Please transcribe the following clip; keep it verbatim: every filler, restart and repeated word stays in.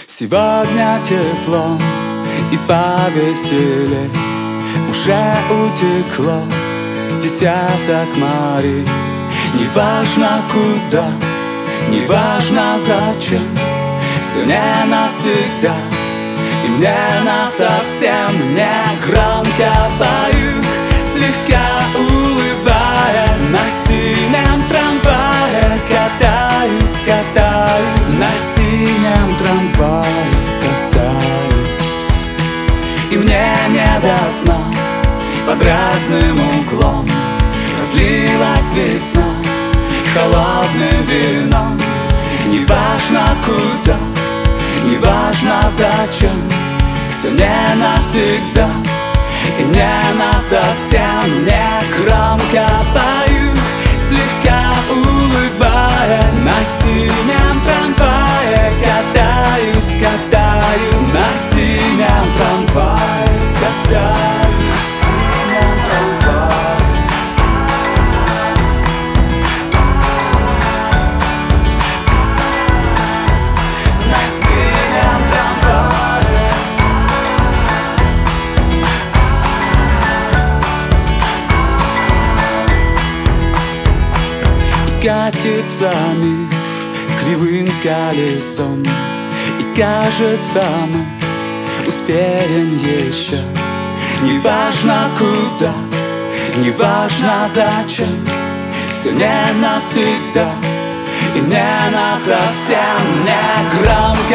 Сегодня тепло и повеселей, уже утекло с десяток морей. Неважно куда, неважно зачем, все не навсегда и не насовсем. Мне громко пою, слегка улыбаясь, на синем трамвае катаюсь, катаюсь, на синем трамвае катаюсь. И мне не до сна, под разным углом разлилась весна холодным вином. Неважно куда, неважно зачем, все не навсегда и не насовсем. Мне громко пою, слегка улыбаясь, на синем трамвае катаюсь, катаюсь, на синем трамвае катаюсь, на синем трамвае. На синем трамвае. И катится мир кривым колесом, и кажется, мы успеем еще. Неважно куда, неважно зачем, все не навсегда и не насовсем. Мне громко